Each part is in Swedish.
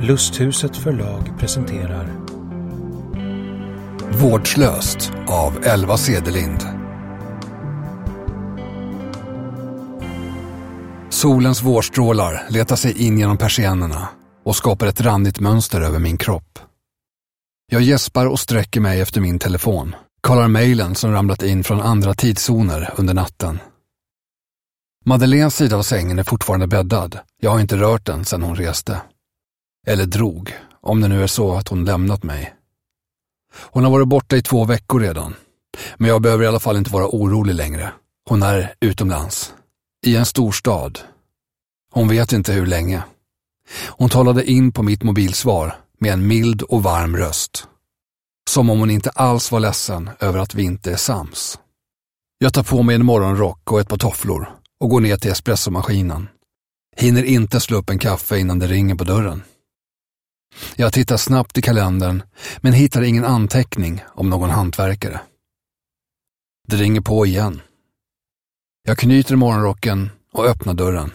Lusthuset förlag presenterar Vårdslöst av Elva Cederlind. Solens vårstrålar letar sig in genom persiennerna och skapar ett randigt mönster över min kropp. Jag gäspar och sträcker mig efter min telefon, kollar mejlen som ramlat in från andra tidszoner under natten. Madeleines sida av sängen är fortfarande bäddad. Jag har inte rört den sedan hon reste. Eller drog, om det nu är så att hon lämnat mig. Hon har varit borta i 2 veckor redan. Men jag behöver i alla fall inte vara orolig längre. Hon är utomlands. I en stor stad. Hon vet inte hur länge. Hon talade in på mitt mobilsvar med en mild och varm röst. Som om hon inte alls var ledsen över att vi inte är sams. Jag tar på mig en morgonrock och ett par tofflor och går ner till espressomaskinen. Hinner inte slå upp en kaffe innan det ringer på dörren. Jag tittar snabbt i kalendern men hittar ingen anteckning om någon hantverkare. Det ringer på igen. Jag knyter morgonrocken och öppnar dörren.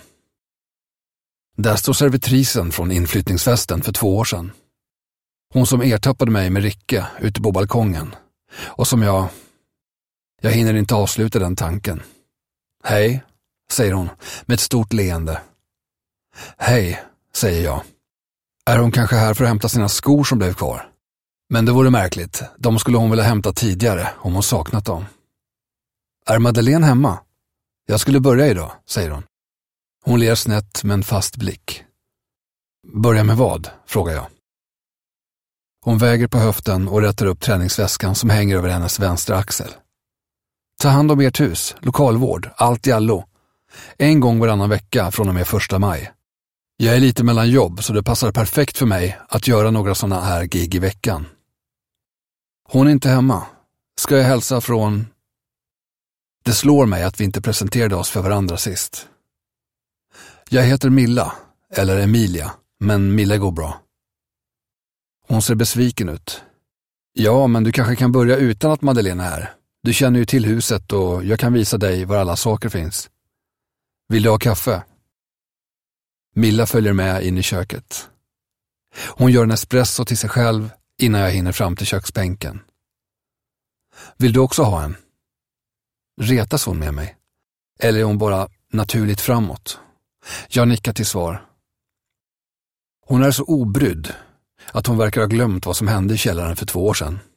Där står servitrisen från inflyttningsfesten för 2 år sedan. Hon som ertappade mig med Ricke ute på balkongen. Och som jag hinner inte avsluta den tanken. Hej, säger hon med ett stort leende. Hej, säger jag. Är hon kanske här för att hämta sina skor som blev kvar? Men det vore märkligt. De skulle hon vilja hämta tidigare om hon saknat dem. Är Madeleine hemma? Jag skulle börja idag, säger hon. Hon ler snett med en fast blick. Börja med vad? Frågar jag. Hon väger på höften och rätter upp träningsväskan som hänger över hennes vänstra axel. Ta hand om ert hus, lokalvård, allt i allo. 1 gång varannan vecka från och med 1 maj. Jag är lite mellan jobb så det passar perfekt för mig att göra några sådana här gig i veckan. Hon är inte hemma. Ska jag hälsa från... Det slår mig att vi inte presenterade oss för varandra sist. Jag heter Milla, eller Emilia, men Milla går bra. Hon ser besviken ut. Ja, men du kanske kan börja utan att Madeleine är här. Du känner ju till huset och jag kan visa dig var alla saker finns. Vill du ha kaffe? Milla följer med in i köket. Hon gör en espresso till sig själv innan jag hinner fram till köksbänken. Vill du också ha en? Retas hon med mig? Eller är hon bara naturligt framåt? Jag nickar till svar. Hon är så obrydd att hon verkar ha glömt vad som hände i källaren för 2 år sedan.